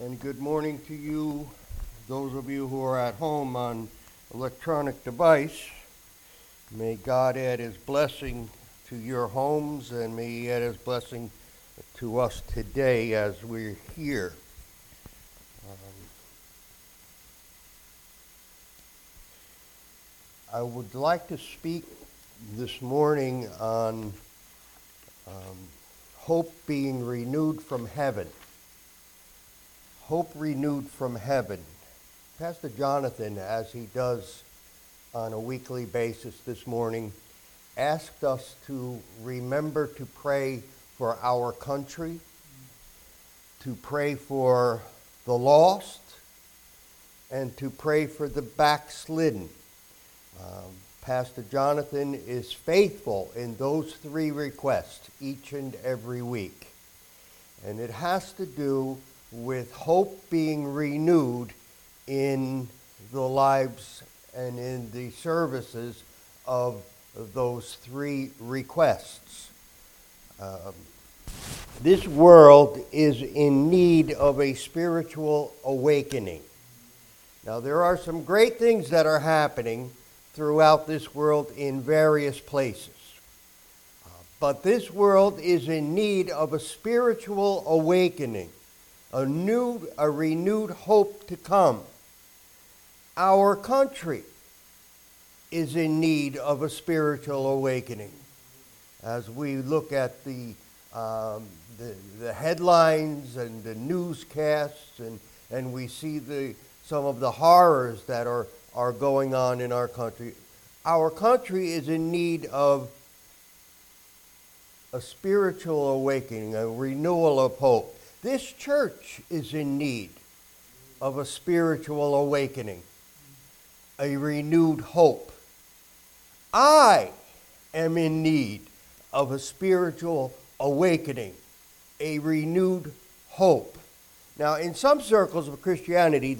And good morning to you, those of you who are at home on electronic device. May God add his blessing to your homes, and may he add his blessing to us today as we're here. I would like to speak this morning on hope being renewed from heaven. Hope renewed from heaven. Pastor Jonathan, as he does on a weekly basis this morning, asked us to remember to pray for our country, to pray for the lost, and to pray for the backslidden. Pastor Jonathan is faithful in those three requests each and every week. And it has to do with hope being renewed in the lives and in the services of those three requests. This world is in need of a spiritual awakening. Now, there are some great things that are happening throughout this world in various places. But this world is in need of a spiritual awakening, a renewed hope to come. Our country is in need of a spiritual awakening. As we look at the headlines and the newscasts, and we see some of the horrors that are going on in our country is in need of a spiritual awakening, a renewal of hope. This church is in need of a spiritual awakening, a renewed hope. I am in need of a spiritual awakening, a renewed hope. Now, in some circles of Christianity,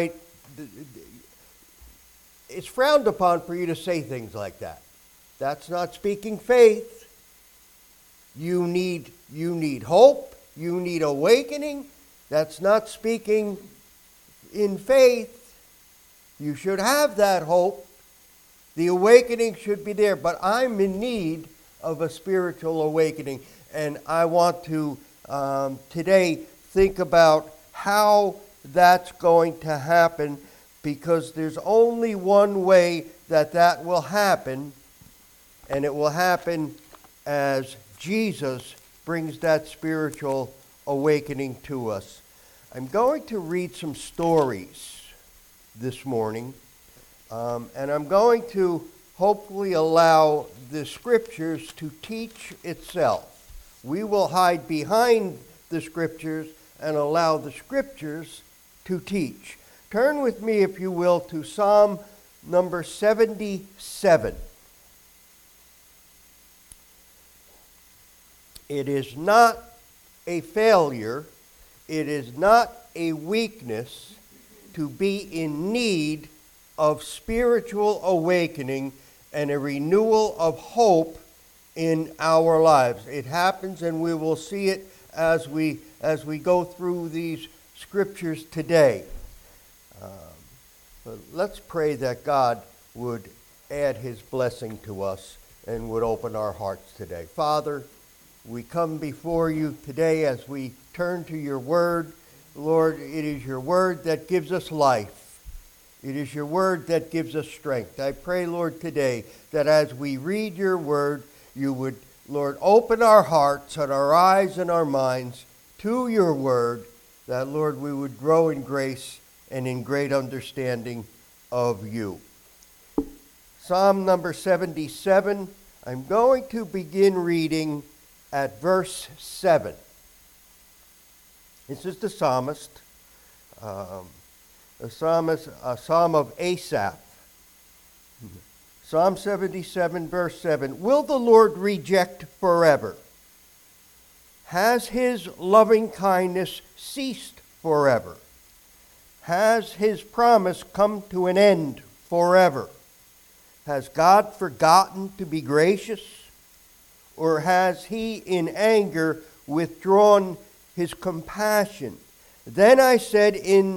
it's frowned upon for you to say things like that. That's not speaking faith. You need hope. You need awakening. That's not speaking in faith. You should have that hope. The awakening should be there. But I'm in need of a spiritual awakening. And I want to today think about how that's going to happen, because there's only one way that will happen, and it will happen as Jesus brings that spiritual awakening to us. I'm going to read some stories this morning, and I'm going to hopefully allow the scriptures to teach itself. We will hide behind the scriptures and allow the scriptures to teach. Turn with me, if you will, to Psalm number 77. It is not a failure, it is not a weakness to be in need of spiritual awakening and a renewal of hope in our lives. It happens, and we will see it as we go through these scriptures today. But let's pray that God would add his blessing to us and would open our hearts today. Father, we come before you today as we turn to your word. Lord, it is your word that gives us life. It is your word that gives us strength. I pray, Lord, today that as we read your word, you would, Lord, open our hearts and our eyes and our minds to your word, that, Lord, we would grow in grace and in great understanding of you. Psalm number 77, I'm going to begin reading at verse 7. This is the psalmist, a psalm of Asaph. Psalm 77, verse 7. Will the Lord reject forever? Has his loving kindness ceased forever? Has his promise come to an end forever? Has God forgotten to be gracious? Or has he in anger withdrawn his compassion? Then I said,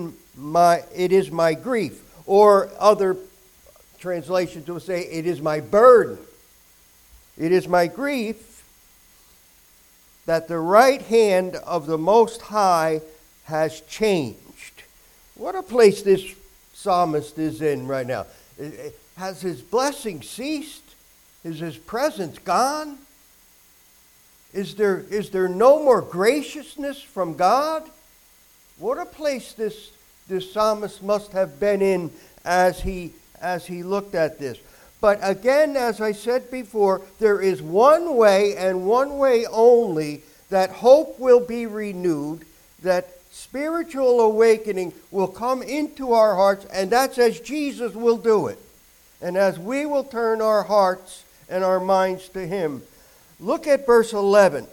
it is my grief. Or other translations will say, it is my burden. It is my grief that the right hand of the Most High has changed. What a place this psalmist is in right now. Has his blessing ceased? Is his presence gone? Is there no more graciousness from God? What a place this psalmist must have been in as he looked at this. But again, as I said before, there is one way and one way only that hope will be renewed, that spiritual awakening will come into our hearts, and that's as Jesus will do it. And as we will turn our hearts and our minds to him. Look at verse 11.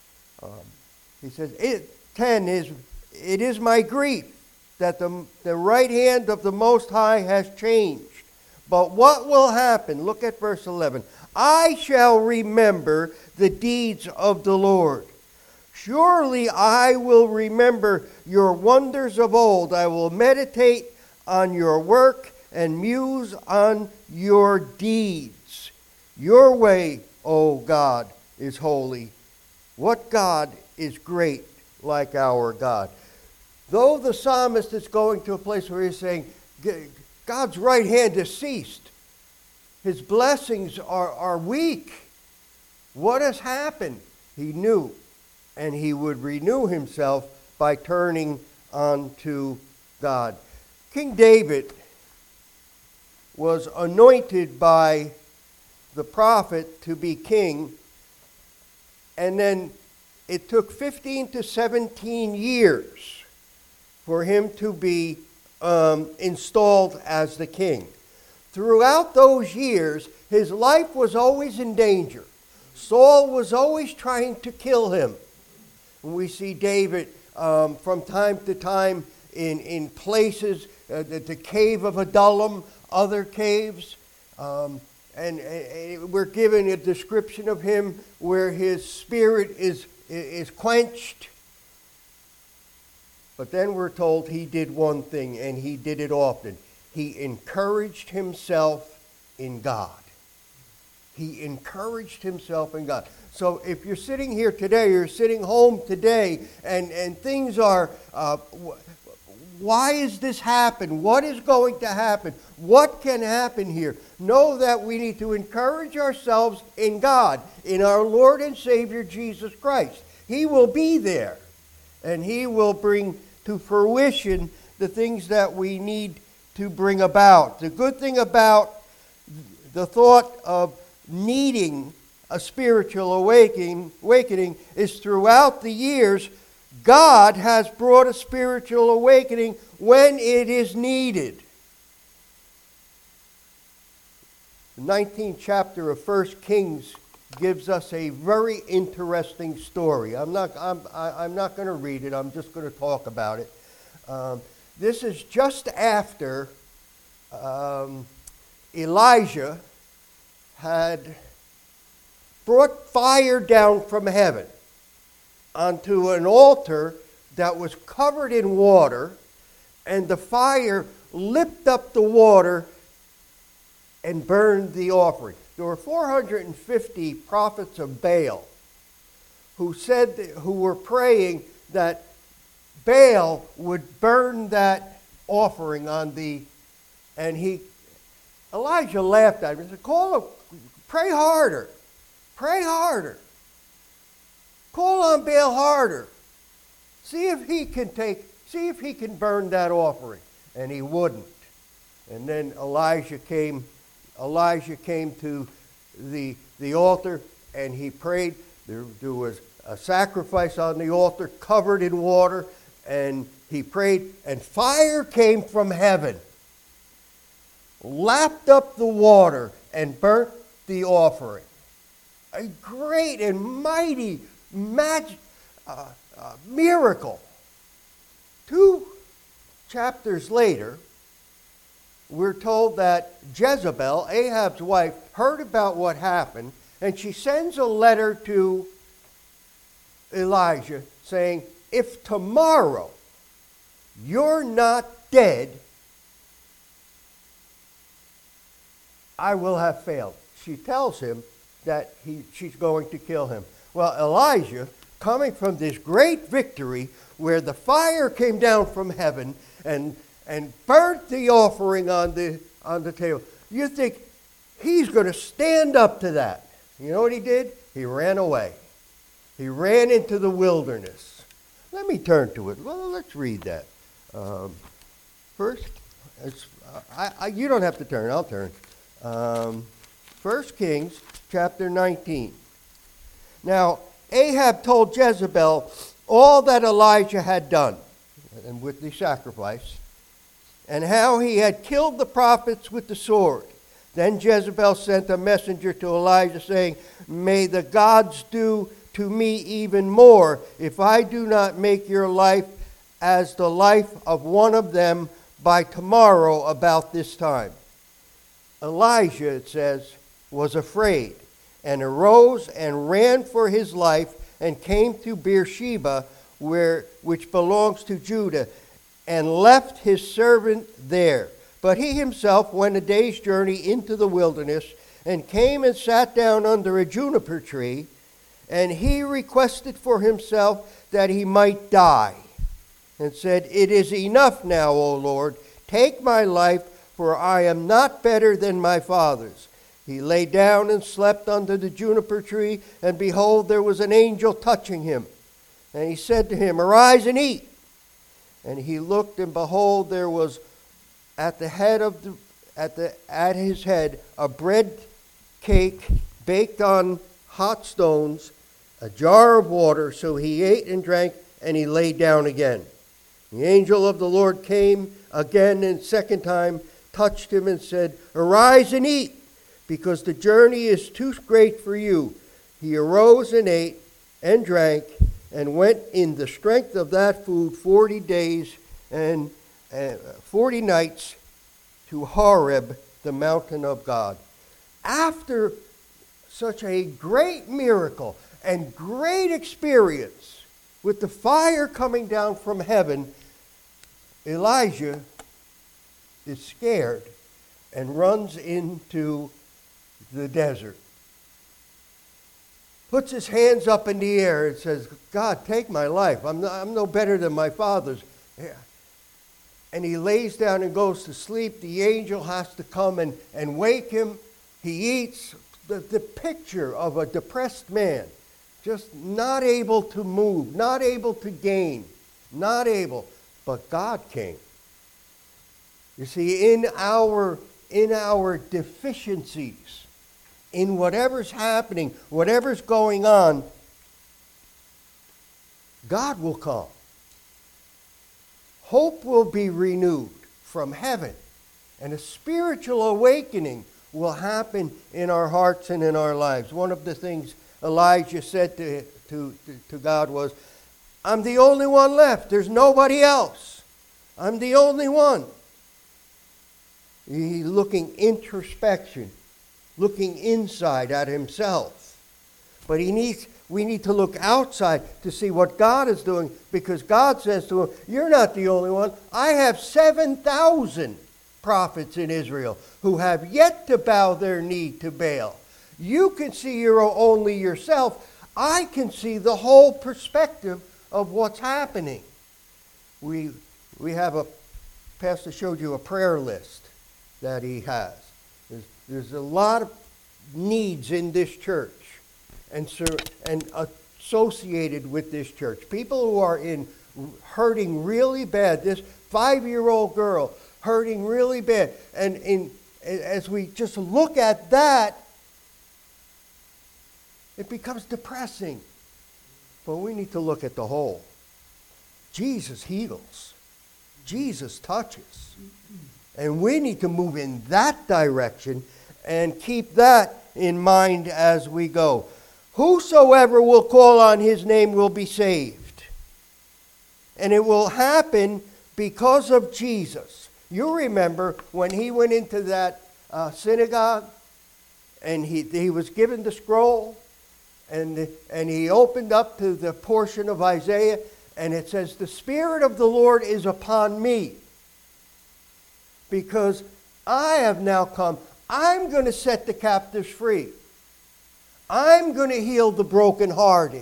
He says, 10 is, it is my grief that the right hand of the Most High has changed. But what will happen? Look at verse 11. I shall remember the deeds of the Lord. Surely I will remember your wonders of old. I will meditate on your work and muse on your deeds. Your way, O God, is holy. What God is great like our God? Though the psalmist is going to a place where he's saying, God's right hand has ceased. His blessings are weak. What has happened? He knew. And he would renew himself by turning unto God. King David was anointed by the prophet to be king. And then it took 15 to 17 years for him to be installed as the king. Throughout those years, his life was always in danger. Saul was always trying to kill him. We see David from time to time in places, the cave of Adullam, other caves, and we're given a description of him where his spirit is quenched. But then we're told he did one thing, and he did it often. He encouraged himself in God. He encouraged himself in God. So if you're sitting here today, you're sitting home today, and things are, why is this happen? What is going to happen? What can happen here? Know that we need to encourage ourselves in God, in our Lord and Savior Jesus Christ. He will be there, and he will bring to fruition the things that we need to bring about. The good thing about the thought of needing a spiritual awakening is throughout the years, God has brought a spiritual awakening when it is needed. The 19th chapter of 1 Kings gives us a very interesting story. I'm not going to read it. I'm just going to talk about it. This is just after Elijah had brought fire down from heaven onto an altar that was covered in water, and the fire lipped up the water and burned the offering. There were 450 prophets of Baal who were praying that Baal would burn that offering and Elijah laughed at him and said, pray harder. Pray harder. Call on Baal harder. See if he can burn that offering. And he wouldn't. And then Elijah came to the altar, and he prayed. There was a sacrifice on the altar covered in water, and he prayed, and fire came from heaven, lapped up the water, and burnt the offering. A great and mighty miracle. 2 chapters later, we're told that Jezebel, Ahab's wife, heard about what happened, and she sends a letter to Elijah saying, if tomorrow you're not dead, I will have failed. She tells him that she's going to kill him. Well, Elijah, coming from this great victory where the fire came down from heaven and burnt the offering on the table, you think he's going to stand up to that. You know what he did? He ran away. He ran into the wilderness. Let me turn to it. Well, let's read that. First, you don't have to turn. I'll turn. 1 Kings chapter 19. Now, Ahab told Jezebel all that Elijah had done, and with the sacrifice, and how he had killed the prophets with the sword. Then Jezebel sent a messenger to Elijah, saying, "May the gods do to me even more, if I do not make your life as the life of one of them by tomorrow about this time." Elijah, it says, was afraid, and arose and ran for his life, and came to Beersheba, which belongs to Judah, and left his servant there. But he himself went a day's journey into the wilderness, and came and sat down under a juniper tree, and he requested for himself that he might die, and said, "It is enough now, O Lord, take my life, for I am not better than my fathers." He lay down and slept under the juniper tree, and behold, there was an angel touching him. And he said to him, "Arise and eat." And he looked, and behold, there was at his head a bread cake baked on hot stones, a jar of water. So he ate and drank, and he lay down again. The angel of the Lord came again, and second time touched him and said, "Arise and eat, because the journey is too great for you." He arose and ate and drank, and went in the strength of that food 40 days and 40 nights to Horeb, the mountain of God. After such a great miracle and great experience with the fire coming down from heaven, Elijah is scared and runs into the desert. Puts his hands up in the air and says, "God, take my life. I'm no better than my fathers." And he lays down and goes to sleep. The angel has to come and wake him. He eats. The picture of a depressed man, just not able to move, not able to gain, not able. But God came. You see, in our deficiencies, in whatever's happening, whatever's going on, God will come. Hope will be renewed from heaven, and a spiritual awakening will happen in our hearts and in our lives. One of the things Elijah said to God was, "I'm the only one left. There's nobody else. I'm the only one." He's looking introspection, looking inside at himself. But we need to look outside to see what God is doing, because God says to him, "You're not the only one. I have 7,000 prophets in Israel who have yet to bow their knee to Baal. You can see only yourself. I can see the whole perspective of what's happening." We have Pastor showed you a prayer list that he has. There's a lot of needs in this church and associated with this church. People who are hurting really bad. This 5-year-old girl hurting really bad. And as we just look at that, it becomes depressing. But we need to look at the whole. Jesus heals. Jesus touches. And we need to move in that direction and keep that in mind as we go. Whosoever will call on his name will be saved. And it will happen because of Jesus. You remember when he went into that synagogue and he was given the scroll and he opened up to the portion of Isaiah, And it says, the Spirit of the Lord is upon me, because I have now come. I'm going to set the captives free. I'm going to heal the brokenhearted.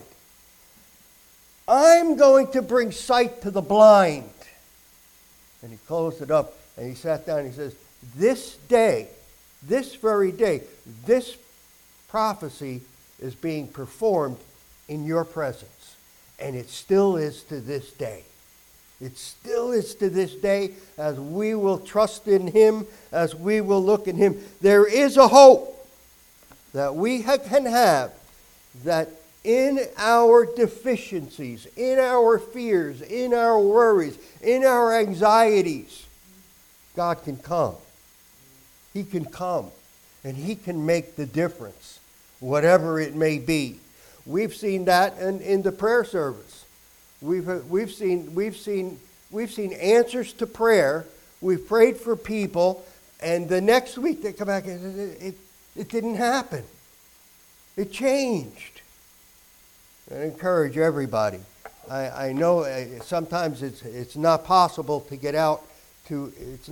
I'm going to bring sight to the blind. And he closed it up and he sat down and he says, this day, this very day, this prophecy is being performed in your presence. And it still is to this day. It still is to this day, as we will trust in him, as we will look in him. There is a hope that we can have, that in our deficiencies, in our fears, in our worries, in our anxieties, God can come. He can come, and he can make the difference, whatever it may be. We've seen that in the prayer service. We've seen answers to prayer. We've prayed for people, and the next week they come back and it didn't happen. It changed. I encourage everybody. I know sometimes it's not possible to get out to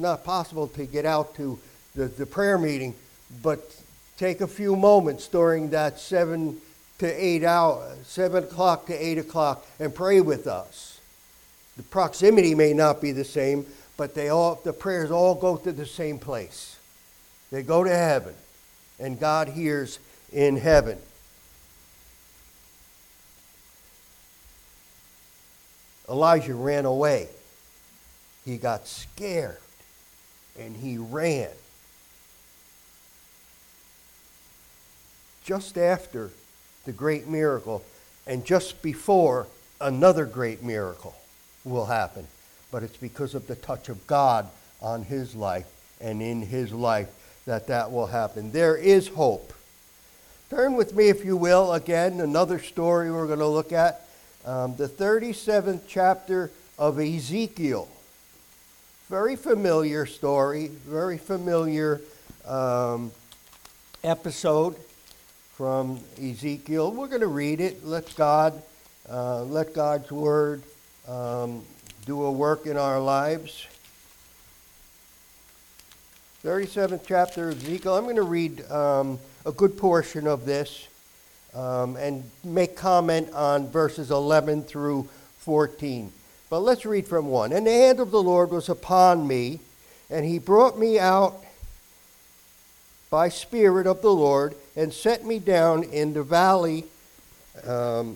the prayer meeting, but take a few moments during that 7 o'clock to 8 o'clock, and pray with us. The proximity may not be the same, but the prayers all go to the same place. They go to heaven, and God hears in heaven. Elijah ran away. He got scared, and he ran. Just after the great miracle, and just before another great miracle will happen. But it's because of the touch of God on his life and in his life that will happen. There is hope. Turn with me, if you will, again, another story we're going to look at. The 37th chapter of Ezekiel. Very familiar story, very familiar episode from Ezekiel. We're going to read it. Let God's word do a work in our lives. 37th chapter of Ezekiel. I'm going to read a good portion of this and make comment on verses 11 through 14. But let's read from 1. And the hand of the Lord was upon me, and he brought me out by Spirit of the Lord, and set me down in the valley, and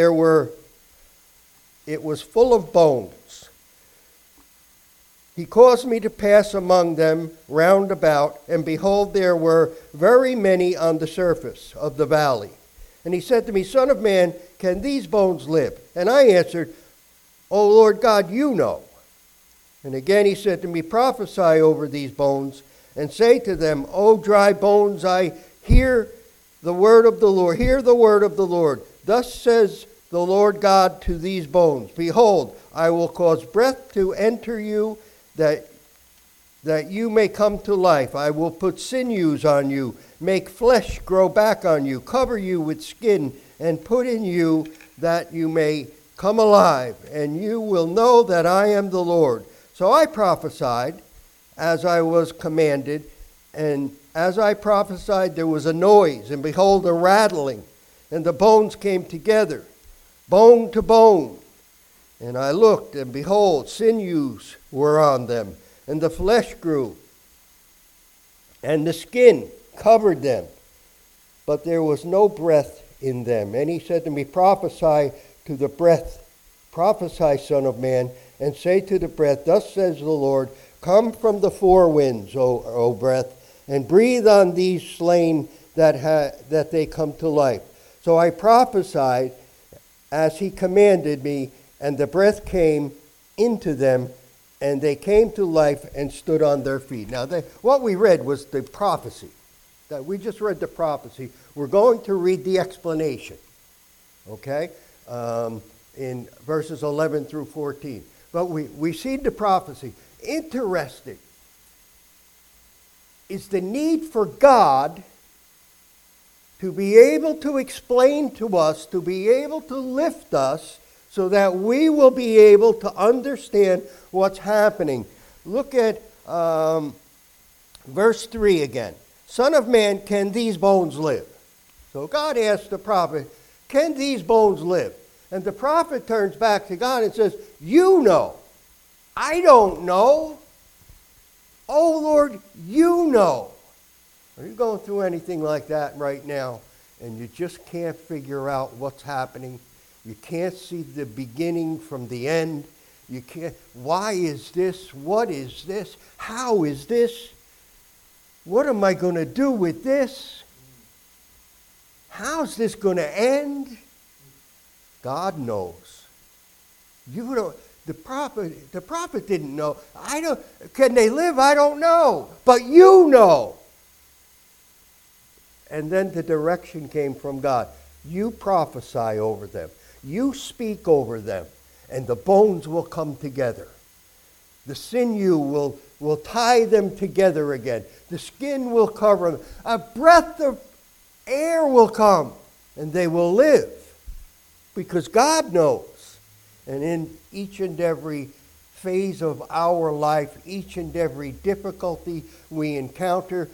it was full of bones. He caused me to pass among them round about, and behold, there were very many on the surface of the valley. And he said to me, Son of man, can these bones live? And I answered, O Lord God, you know. And again he said to me, Prophesy over these bones, and say to them, O dry bones, I hear the word of the Lord. Hear the word of the Lord. Thus says the Lord God to these bones, Behold, I will cause breath to enter you, that you may come to life. I will put sinews on you, make flesh grow back on you, cover you with skin, and put in you that you may come alive, and you will know that I am the Lord. So I prophesied as I was commanded, and as I prophesied there was a noise, and behold, a rattling, and the bones came together, bone to bone. And I looked, and behold, sinews were on them, and the flesh grew, and the skin covered them, but there was no breath in them. And he said to me, Prophesy to the breath, prophesy, Son of man, and say to the breath, Thus says the Lord, Come from the four winds, O breath, and breathe on these slain that they come to life. So I prophesied as he commanded me, and the breath came into them, and they came to life and stood on their feet. Now, what we read was the prophecy. That we just read the prophecy. We're going to read the explanation, okay, in verses 11 through 14. But we see the prophecy. Interesting is the need for God to be able to explain to us, to be able to lift us, so that we will be able to understand what's happening. Look at verse 3 again. Son of man, can these bones live? So God asked the prophet, can these bones live? And the prophet turns back to God and says, you know. I don't know. Oh Lord, you know. Are you going through anything like that right now and you just can't figure out what's happening? You can't see the beginning from the end. You can't. Why is this? What is this? How is this? What am I going to do with this? How's this going to end? God knows. You don't. The prophet didn't know. I don't. Can they live? I don't know. But you know. And then the direction came from God. You prophesy over them. You speak over them. And the bones will come together. The sinew will tie them together again. The skin will cover them. A breath of air will come. And they will live. Because God knows. And in each and every phase of our life, each and every difficulty we encounter,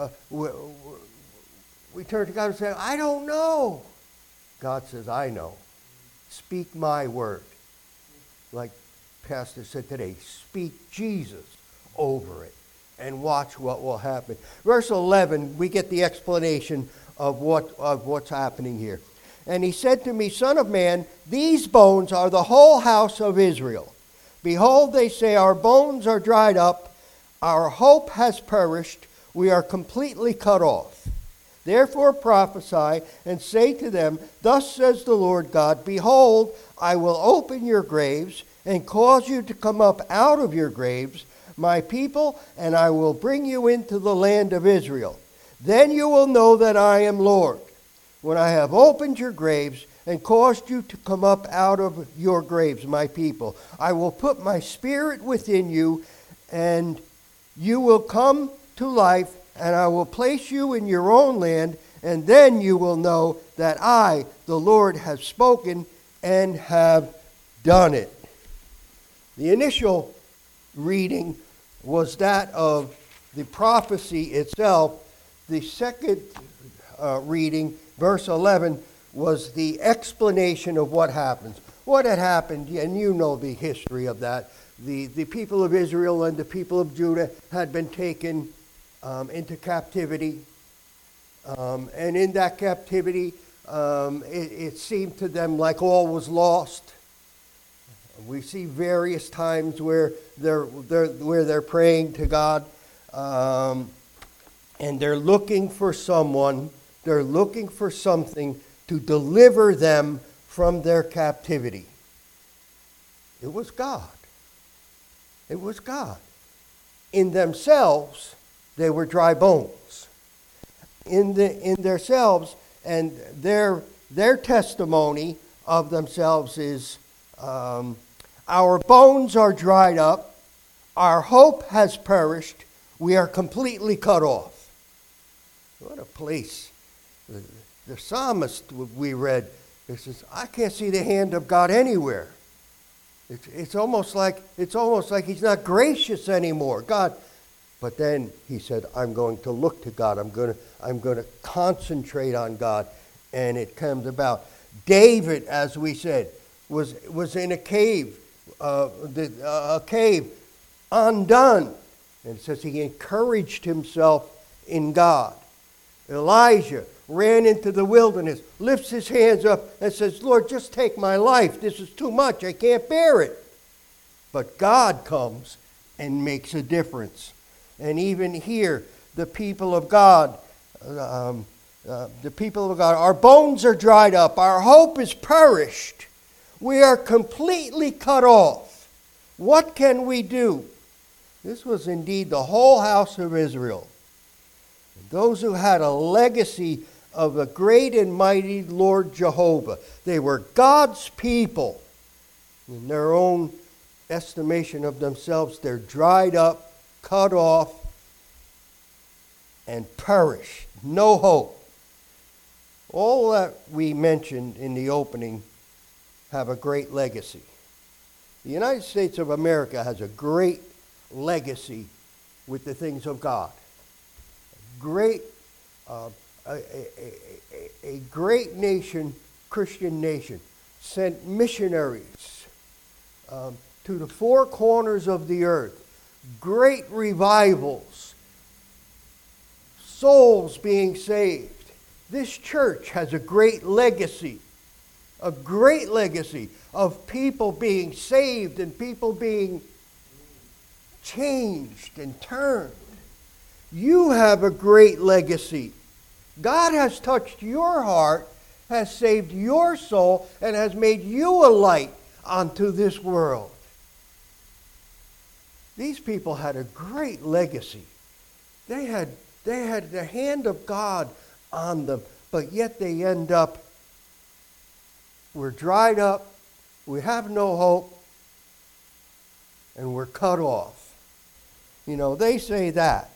we turn to God and say, I don't know. God says, I know. Speak my word. Like Pastor said today, speak Jesus over it and watch what will happen. Verse 11, we get the explanation of what's happening here. And he said to me, Son of man, these bones are the whole house of Israel. Behold, they say, our bones are dried up, our hope has perished, we are completely cut off. Therefore prophesy and say to them, Thus says the Lord God, Behold, I will open your graves and cause you to come up out of your graves, my people, and I will bring you into the land of Israel. Then you will know that I am Lord, when I have opened your graves and caused you to come up out of your graves, my people. I will put my spirit within you, and you will come to life, and I will place you in your own land, and then you will know that I, the Lord, have spoken and have done it. The initial reading was that of the prophecy itself. The second reading, verse 11, was the explanation of what happens. What had happened, and you know the history of that. The people of Israel and the people of Judah had been taken into captivity. And in that captivity, it seemed to them like all was lost. We see various times where they're praying to God, and they're looking for someone. They're looking for something to deliver them from their captivity. It was God. It was God. In themselves, they were dry bones. In themselves, and their testimony of themselves is, our bones are dried up, our hope has perished, we are completely cut off. What a place. The psalmist we read, it says, I can't see the hand of God anywhere. It's almost like he's not gracious anymore. God. But then he said, I'm going to look to God. I'm going to concentrate on God. And it comes about. David, as we said, was in a cave, undone. And it says he encouraged himself in God. Elijah ran into the wilderness, lifts his hands up and says, Lord, just take my life. This is too much. I can't bear it. But God comes and makes a difference. And even here, the people of God, our bones are dried up. Our hope is perished. We are completely cut off. What can we do? This was indeed the whole house of Israel. Those who had a legacy of the great and mighty Lord Jehovah. They were God's people. In their own estimation of themselves, they're dried up, cut off, and perished. No hope. All that we mentioned in the opening have a great legacy. The United States of America has a great legacy with the things of God. Great, a great nation, Christian nation, sent missionaries to the four corners of the earth. Great revivals, souls being saved. This church has a great legacy of people being saved and people being changed and turned. You have a great legacy. God has touched your heart, has saved your soul, and has made you a light unto this world. These people had a great legacy. They had the hand of God on them, but yet they end up, we're dried up, we have no hope, and we're cut off. You know, they say that.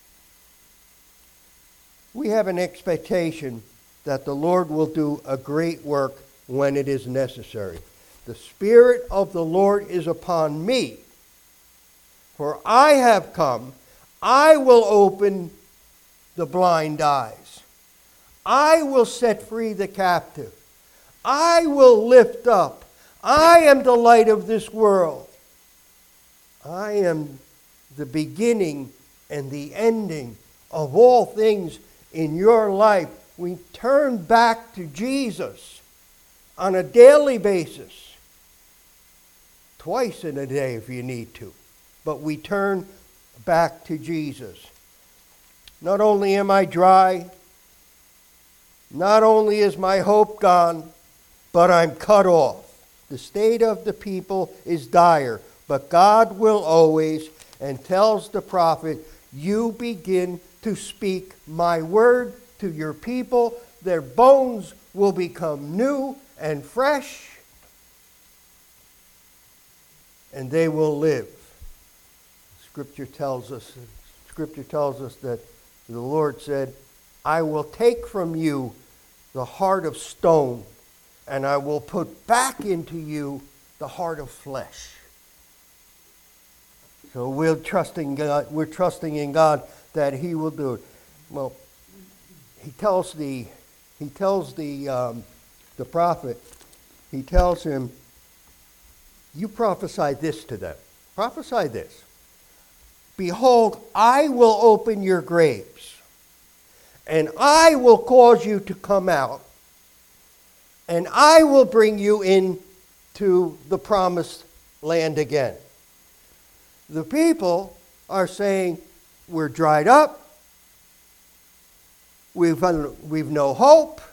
We have an expectation that the Lord will do a great work when it is necessary. The Spirit of the Lord is upon me, for I have come. I will open the blind eyes. I will set free the captive. I will lift up. I am the light of this world. I am the beginning and the ending of all things in your life. We turn back to Jesus on a daily basis. Twice in a day if you need to. But we turn back to Jesus. Not only am I dry, not only is my hope gone, but I'm cut off. The state of the people is dire, but God will always, and tells the prophet, you begin to speak my word to your people. Their bones will become new and fresh, and they will live. Scripture tells us that the Lord said, I will take from you the heart of stone, and I will put back into you the heart of flesh. So we're trusting in God that He will do it. Well, he tells the prophet, he tells him, you prophesy this to them. Prophesy this. Behold, I will open your graves, and I will cause you to come out, and I will bring you into the promised land again. The people are saying, we're dried up, we've no hope.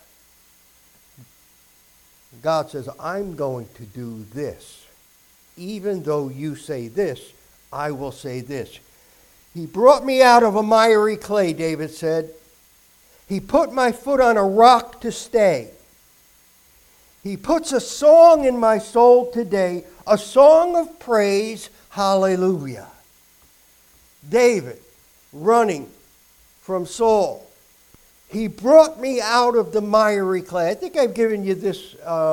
God says, I'm going to do this. Even though you say this, I will say this. He brought me out of a miry clay, David said. He put my foot on a rock to stay. He puts a song in my soul today, a song of praise, hallelujah. David running from Saul. He brought me out of the miry clay. I think I've given you this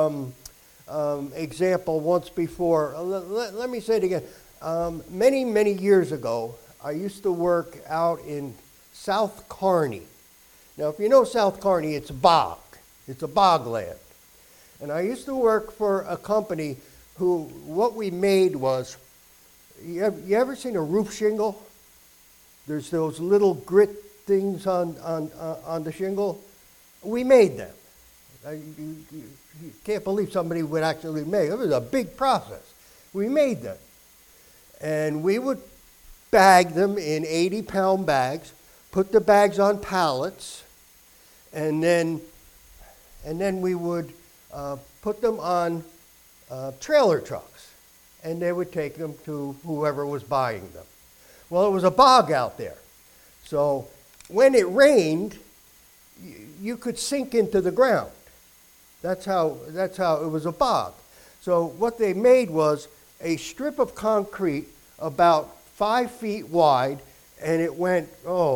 example once before. Let me say it again. Many, many years ago, I used to work out in South Kearney. Now, if you know South Kearney, it's a bog. It's a bogland. And I used to work for a company who, what we made was, you ever seen a roof shingle? There's those little grit things on the shingle. We made them. You can't believe somebody would actually make them. It was a big process. We made them. And we would bag them in 80-pound bags, put the bags on pallets, and then we would put them on trailer trucks, and they would take them to whoever was buying them. Well, it was a bog out there. So when it rained, you could sink into the ground. That's how it was a bog. So what they made was a strip of concrete about 5 feet wide, and it went,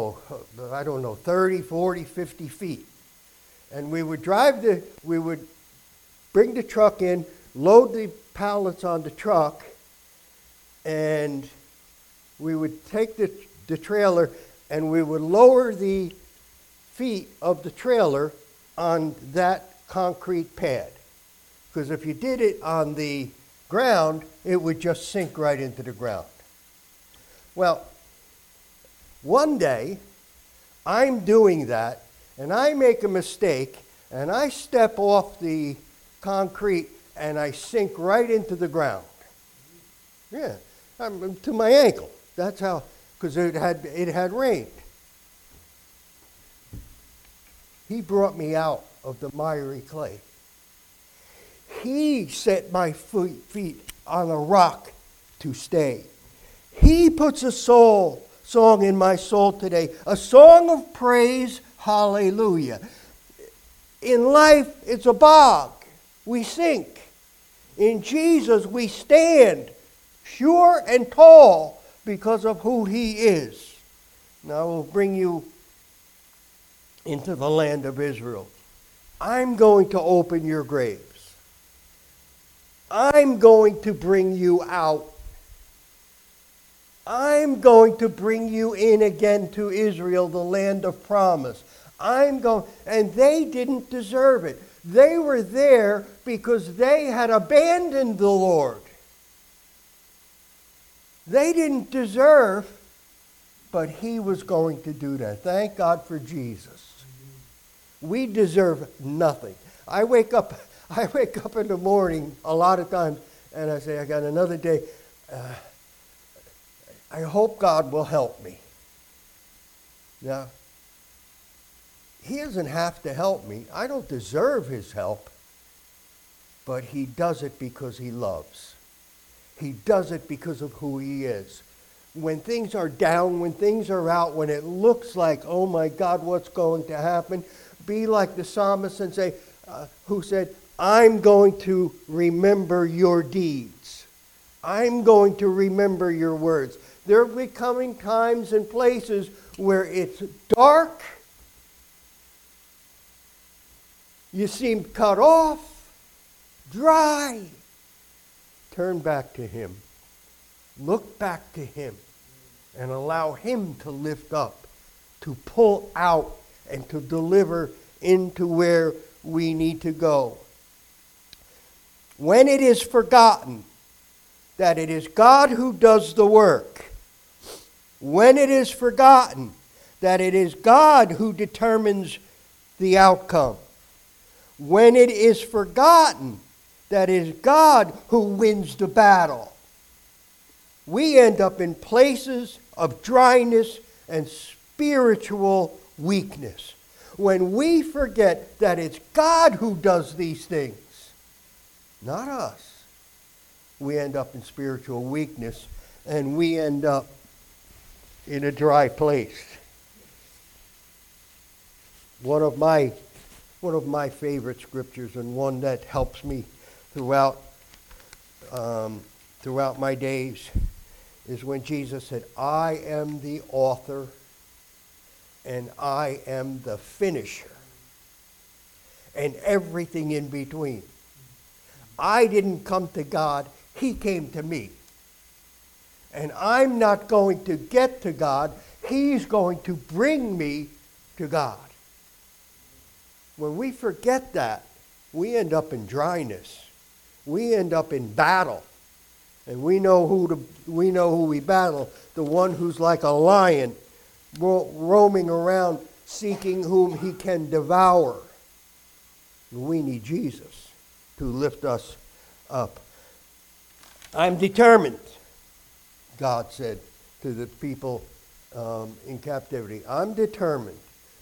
30, 40, 50 feet. And we would bring the truck in, load the pallets on the truck, and we would take the trailer and we would lower the feet of the trailer on that concrete pad. Because if you did it on the ground, it would just sink right into the ground. Well, one day, I'm doing that, and I make a mistake, and I step off the concrete, and I sink right into the ground. Yeah, to my ankle. That's how, because it had rained. He brought me out of the miry clay. He set my feet on a rock to stay. He puts a song in my soul today, a song of praise, hallelujah. In life, it's a bog. We sink. In Jesus, we stand sure and tall because of who He is. Now, I will bring you into the land of Israel. I'm going to open your graves. I'm going to bring you out. I'm going to bring you in again to Israel, the land of promise. And they didn't deserve it. They were there because they had abandoned the Lord. They didn't deserve, but He was going to do that. Thank God for Jesus. We deserve nothing. I wake up in the morning a lot of times and I say, I got another day. I hope God will help me. Now, He doesn't have to help me. I don't deserve His help. But He does it because He loves. He does it because of who He is. When things are down, when things are out, when it looks like, oh my God, what's going to happen? Be like the psalmist and say, who said, I'm going to remember your deeds. I'm going to remember your words. There will be coming times and places where it's dark. You seem cut off, dry. Turn back to Him. Look back to Him and allow Him to lift up, to pull out, and to deliver into where we need to go. When it is forgotten that it is God who does the work, when it is forgotten that it is God who determines the outcome, when it is forgotten that it is God who wins the battle, we end up in places of dryness and spiritual weakness. When we forget that it's God who does these things, not us, we end up in spiritual weakness and we end up in a dry place. One of my favorite scriptures, and one that helps me throughout my days, is when Jesus said, I am the author and I am the finisher, and everything in between. I didn't come to God, He came to me. And I'm not going to get to God, He's going to bring me to God. When we forget that, we end up in dryness. We end up in battle. And we know who we battle, the one who's like a lion roaming around seeking whom he can devour. And we need Jesus to lift us up. I'm determined, God said to the people in captivity. I'm determined.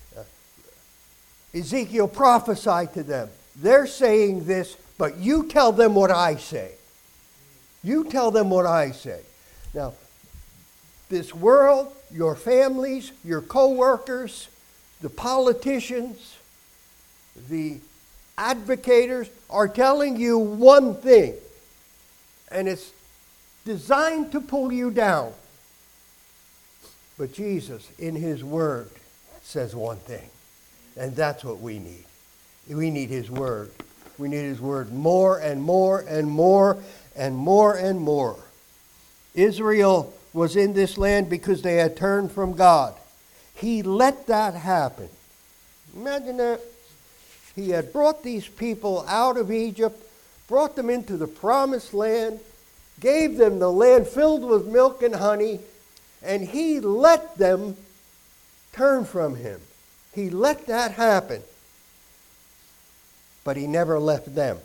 Ezekiel prophesied to them. They're saying this, but you tell them what I say. You tell them what I say. Now, this world, your families, your co-workers, the politicians, the advocators are telling you one thing, and it's designed to pull you down. But Jesus, in His Word, says one thing, and that's what we need. We need His Word. We need His Word more and more and more and more and more. Israel was in this land because they had turned from God. He let that happen. Imagine that. He had brought these people out of Egypt, brought them into the promised land, gave them the land filled with milk and honey, and He let them turn from Him. He let that happen. But He never left them.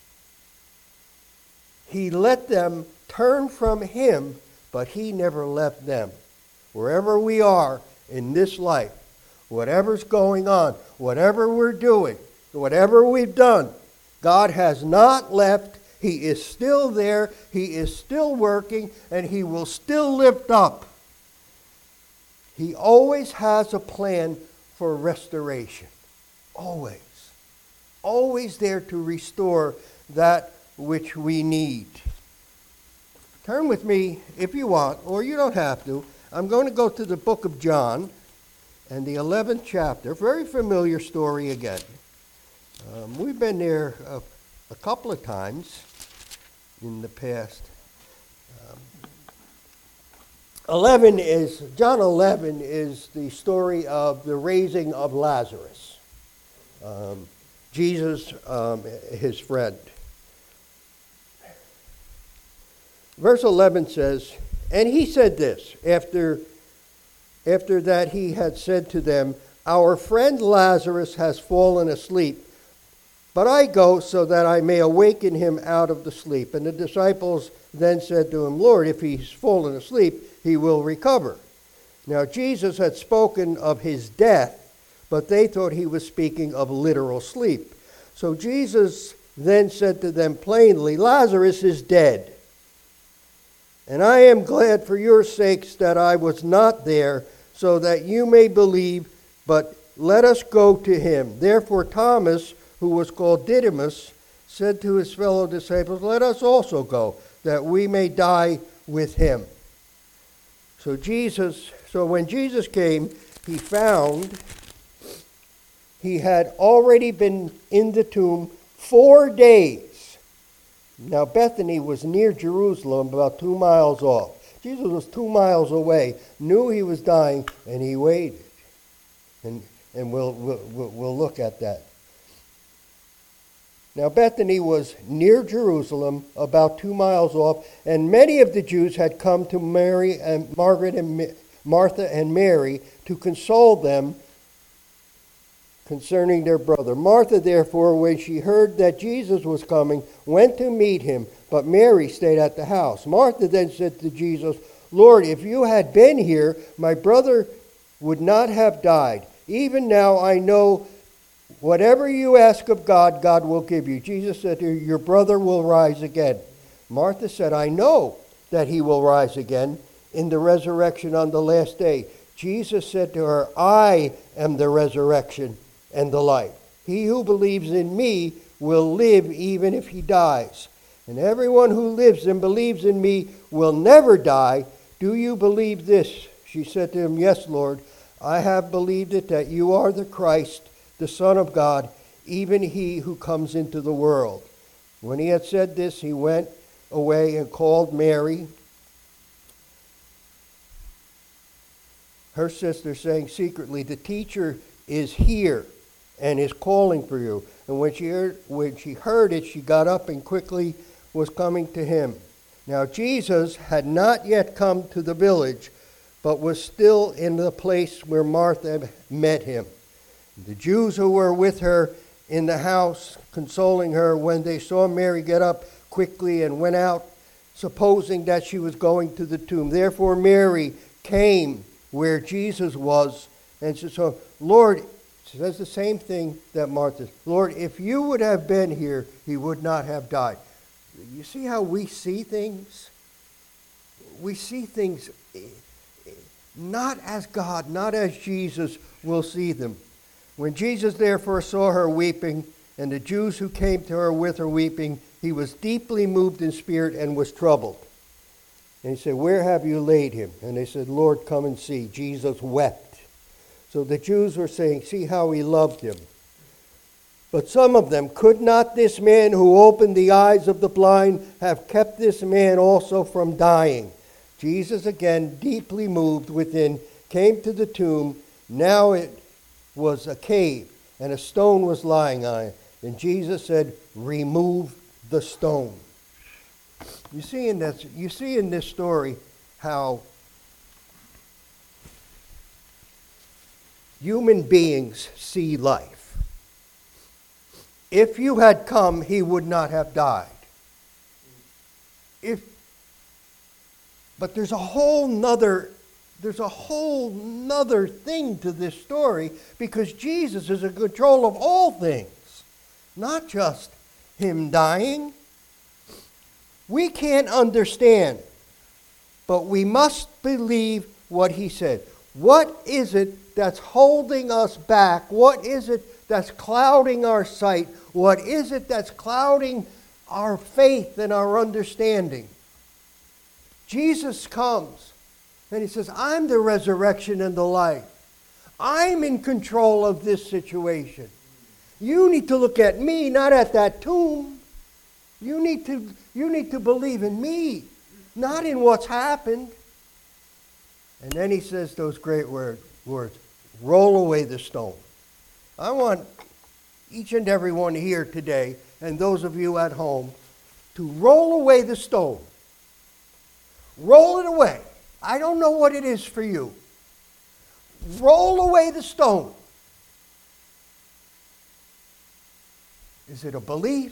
He let them turn from Him, but He never left them. Wherever we are in this life, whatever's going on, whatever we're doing, whatever we've done, God has not left. He is still there. He is still working, and He will still lift up. He always has a plan for restoration. Always. Always there to restore that which we need. Turn with me, if you want, or you don't have to. I'm going to go to the book of John and the 11th chapter. Very familiar story again. We've been there a couple of times in the past. John 11 is the story of the raising of Lazarus. Jesus, his friend. Verse 11 says, and He said this, after that He had said to them, our friend Lazarus has fallen asleep, but I go so that I may awaken him out of the sleep. And the disciples then said to Him, Lord, if he's fallen asleep, he will recover. Now Jesus had spoken of his death, but they thought He was speaking of literal sleep. So Jesus then said to them plainly, Lazarus is dead. And I am glad for your sakes that I was not there, so that you may believe, but let us go to him. Therefore Thomas, who was called Didymus, said to his fellow disciples, let us also go, that we may die with him. So when Jesus came, He found he had already been in the tomb 4 days. Now Bethany was near Jerusalem, about 2 miles off. Jesus was 2 miles away, knew he was dying, and He waited. And we'll look at that. Now Bethany was near Jerusalem, about 2 miles off, and many of the Jews had come to Mary and Margaret and Martha and Mary to console them concerning their brother. Martha, therefore, when she heard that Jesus was coming, went to meet Him, but Mary stayed at the house. Martha then said to Jesus, Lord, if you had been here, my brother would not have died. Even now I know whatever you ask of God, God will give you. Jesus said to her, your brother will rise again. Martha said, I know that he will rise again in the resurrection on the last day. Jesus said to her, I am the resurrection and the life. He who believes in me will live even if he dies. And everyone who lives and believes in me will never die. Do you believe this? She said to him, yes, Lord. I have believed it, that you are the Christ, the Son of God, even He who comes into the world. When He had said this, He went away and called Mary, her sister, saying secretly, the teacher is here and is calling for you. And when she heard it, she got up and quickly was coming to Him. Now Jesus had not yet come to the village, but was still in the place where Martha met Him. The Jews who were with her in the house, consoling her, when they saw Mary get up quickly and went out, supposing that she was going to the tomb. Therefore Mary came where Jesus was, and said, so, Lord, she says the same thing that Martha said, Lord, if you would have been here, he would not have died. You see how we see things? We see things not as God, not as Jesus will see them. When Jesus therefore saw her weeping, and the Jews who came to her with her weeping, He was deeply moved in spirit and was troubled. And He said, where have you laid him? And they said, Lord, come and see. Jesus wept. So the Jews were saying, see how he loved him. But some of them, could not this man who opened the eyes of the blind have kept this man also from dying? Jesus, again, deeply moved within, came to the tomb. Now it was a cave, and a stone was lying on it. And Jesus said, remove the stone. You see in this story how human beings see life. If you had come, he would not have died. But there's a whole nother thing to this story, because Jesus is in control of all things, not just him dying. We can't understand, but we must believe what he said. What is it that's holding us back? What is it that's clouding our sight? What is it that's clouding our faith and our understanding? Jesus comes and he says, I'm the resurrection and the life. I'm in control of this situation. You need to look at me, not at that tomb. You need to believe in me, not in what's happened. And then he says those great words, roll away the stone. I want each and every one here today, and those of you at home, to roll away the stone. Roll it away. I don't know what it is for you. Roll away the stone. Is it a belief?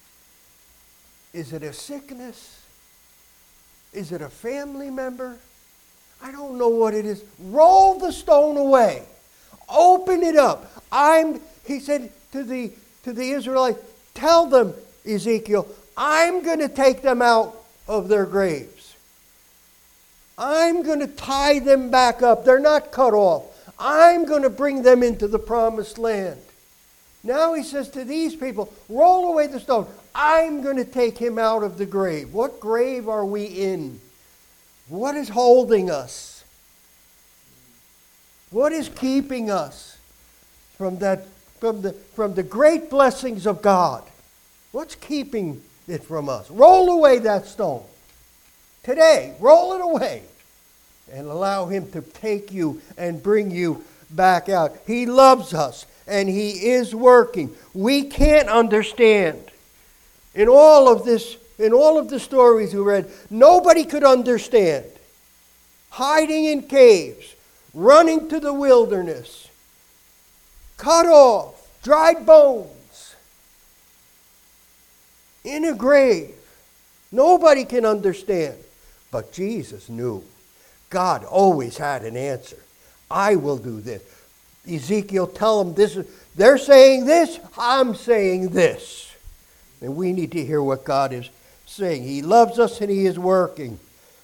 Is it a sickness? Is it a family member? I don't know what it is. Roll the stone away. Open it up. He said to the Israelites, tell them, Ezekiel, I'm going to take them out of their graves. I'm going to tie them back up. They're not cut off. I'm going to bring them into the promised land. Now he says to these people, roll away the stone. I'm going to take him out of the grave. What grave are we in? What is holding us? What is keeping us from the great blessings of God? What's keeping it from us? Roll away that stone. Today, roll it away and allow him to take you and bring you back out. He loves us and he is working. We can't understand. In all of the stories we read, nobody could understand. Hiding in caves, running to the wilderness, cut off, dried bones, in a grave. Nobody can understand. But Jesus knew. God always had an answer. I will do this. Ezekiel, tell them this. They're saying this, I'm saying this. And we need to hear what God is saying. He loves us and he is working.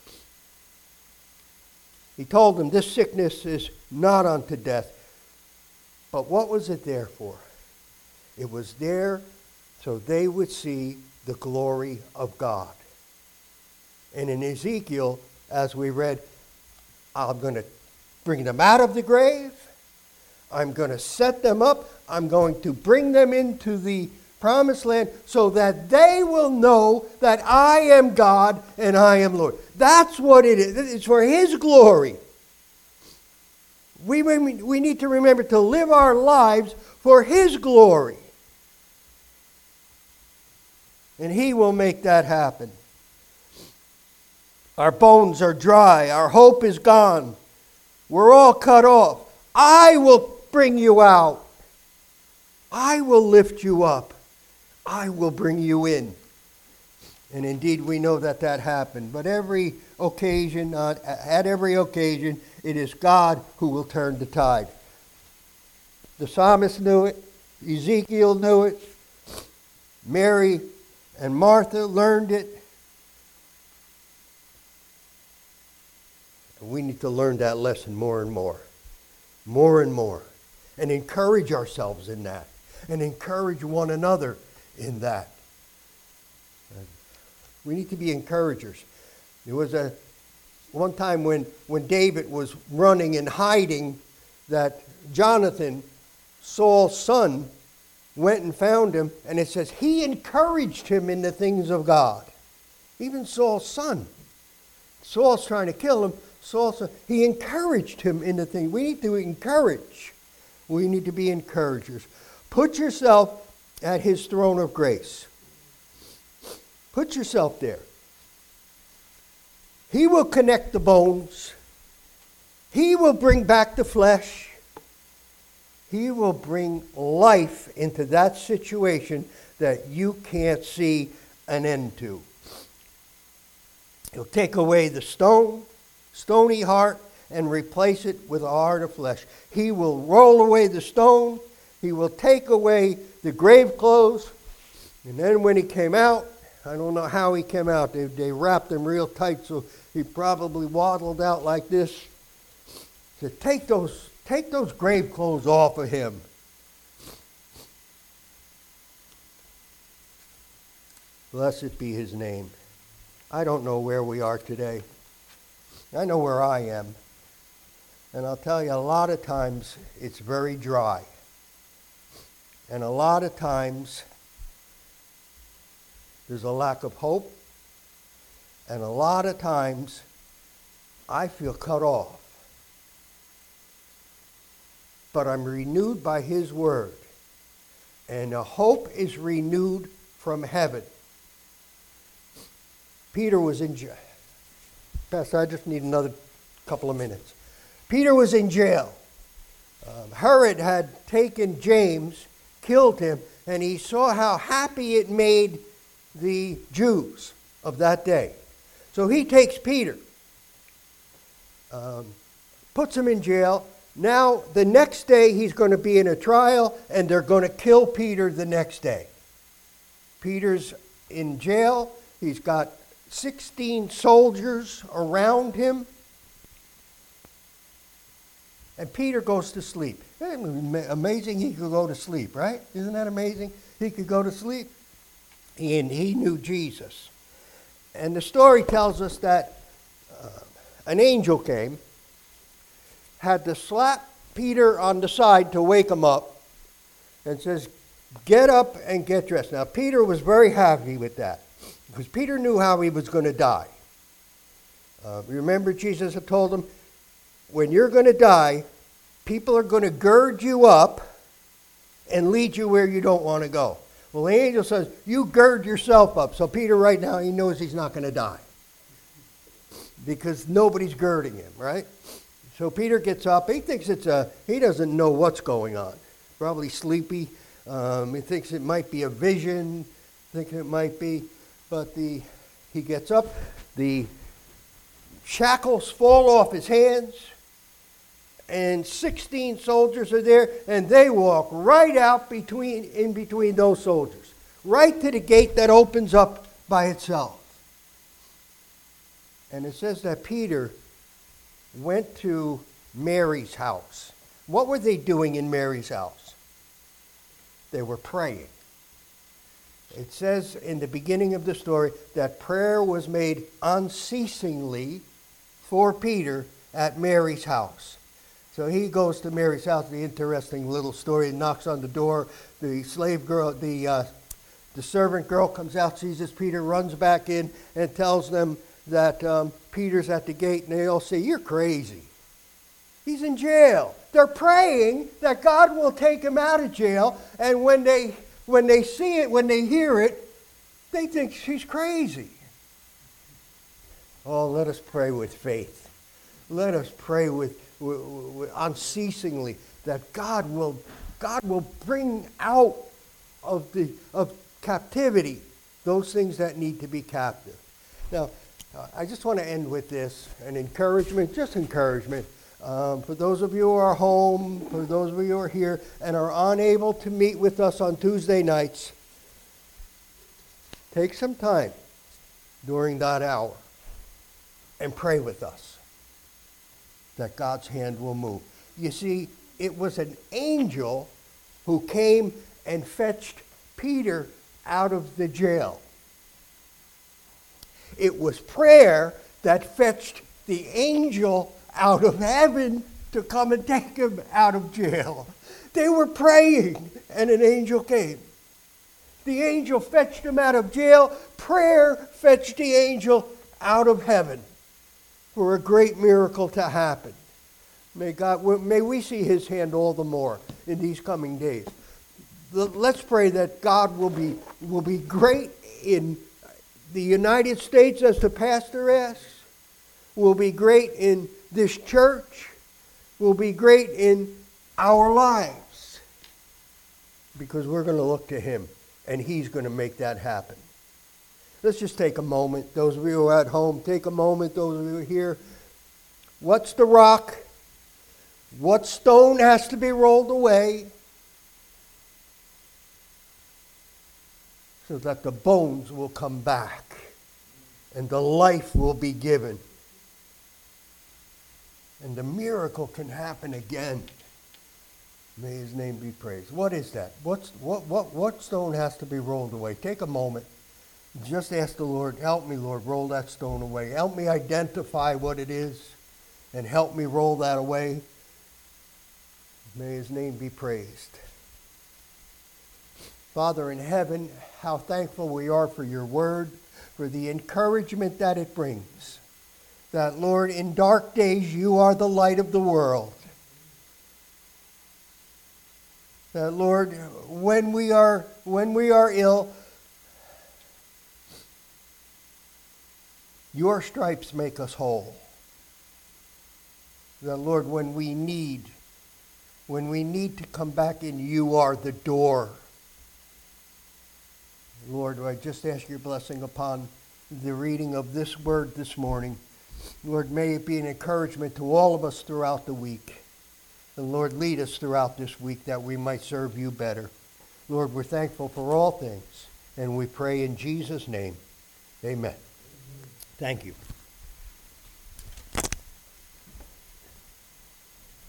He told them this sickness is not unto death. But what was it there for? It was there so they would see the glory of God. And in Ezekiel, as we read, I'm going to bring them out of the grave. I'm going to set them up. I'm going to bring them into the promised land so that they will know that I am God and I am Lord. That's what it is. It's for his glory. We need to remember to live our lives for his glory. And he will make that happen. Our bones are dry. Our hope is gone. We're all cut off. I will bring you out. I will lift you up. I will bring you in. And indeed, we know that happened. But at every occasion, it is God who will turn the tide. The psalmist knew it. Ezekiel knew it. Mary and Martha learned it. And we need to learn that lesson more and more. More and more. And encourage ourselves in that. And encourage one another in that. We need to be encouragers. There was one time when David was running and hiding, that Jonathan, Saul's son, went and found him, and it says he encouraged him in the things of God. Even Saul's son. Saul's trying to kill him. He encouraged him in the things. We need to encourage. We need to be encouragers. Put yourself at his throne of grace. Put yourself there. He will connect the bones. He will bring back the flesh. He will bring life into that situation that you can't see an end to. He'll take away the stony heart, and replace it with a heart of flesh. He will roll away the stone. He will take away the grave clothes. And then when he came out, I don't know how he came out. They wrapped him real tight, so he probably waddled out like this. So take those grave clothes off of him. Blessed be his name. I don't know where we are today. I know where I am. And I'll tell you, a lot of times it's very dry. And a lot of times there's a lack of hope. And a lot of times I feel cut off. But I'm renewed by his word. And the hope is renewed from heaven. Peter was in jail. Pastor, I just need another couple of minutes. Peter was in jail. Herod had taken James, killed him, and he saw how happy it made the Jews of that day. So he takes Peter, puts him in jail. Now, the next day, he's going to be in a trial, and they're going to kill Peter the next day. Peter's in jail. He's got 16 soldiers around him. And Peter goes to sleep. Amazing he could go to sleep, right? Isn't that amazing? He could go to sleep. And he knew Jesus. And the story tells us that an angel came, had to slap Peter on the side to wake him up, and says, get up and get dressed. Now, Peter was very happy with that, because Peter knew how he was going to die. Remember, Jesus had told him, when you're going to die, people are going to gird you up and lead you where you don't want to go. Well, the angel says, you gird yourself up. So Peter right now, he knows he's not going to die, because nobody's girding him, right? So Peter gets up. He thinks he doesn't know what's going on. Probably sleepy. He thinks it might be a vision. Thinks it might be. But he gets up. The shackles fall off his hands. And 16 soldiers are there. And they walk right out in between those soldiers. Right to the gate that opens up by itself. And it says that Peter went to Mary's house. What were they doing in Mary's house? They were praying. It says in the beginning of the story that prayer was made unceasingly for Peter at Mary's house. So he goes to Mary's house. The interesting little story. He knocks on the door. The slave girl, the servant girl comes out, sees this Peter, runs back in and tells them that Peter's at the gate, and they all say, you're crazy. He's in jail. They're praying that God will take him out of jail, and when they see it, when they hear it, they think she's crazy. Oh, let us pray with faith. Let us pray with unceasingly that God will bring out of captivity those things that need to be captive. Now, I just want to end with this, an encouragement, just encouragement. For those of you who are home, for those of you who are here and are unable to meet with us on Tuesday nights, take some time during that hour and pray with us that God's hand will move. You see, it was an angel who came and fetched Peter out of the jail. It was prayer that fetched the angel out of heaven to come and take him out of jail. They were praying, and an angel came. The angel fetched him out of jail. Prayer fetched the angel out of heaven for a great miracle to happen. May we see his hand all the more in these coming days. Let's pray that God will be great in the United States, as the pastor asks, will be great in this church, will be great in our lives, because we're going to look to him, and he's going to make that happen. Let's just take a moment. Those of you who are at home, take a moment. Those of you who are here, what's the rock? What stone has to be rolled away so that the bones will come back and the life will be given and the miracle can happen again? May his name be praised. What is that? What stone has to be rolled away? Take a moment. Just ask the Lord, help me, Lord, roll that stone away. Help me identify what it is and help me roll that away. May his name be praised. Father in heaven, how thankful we are for your word, for the encouragement that it brings. That, Lord, in dark days you are the light of the world. That, Lord, when we are ill, your stripes make us whole. That, Lord, when we need to come back in, you are the door. Lord, I just ask your blessing upon the reading of this word this morning. Lord, may it be an encouragement to all of us throughout the week. And Lord, lead us throughout this week that we might serve you better. Lord, we're thankful for all things, and we pray in Jesus' name. Amen. Thank you.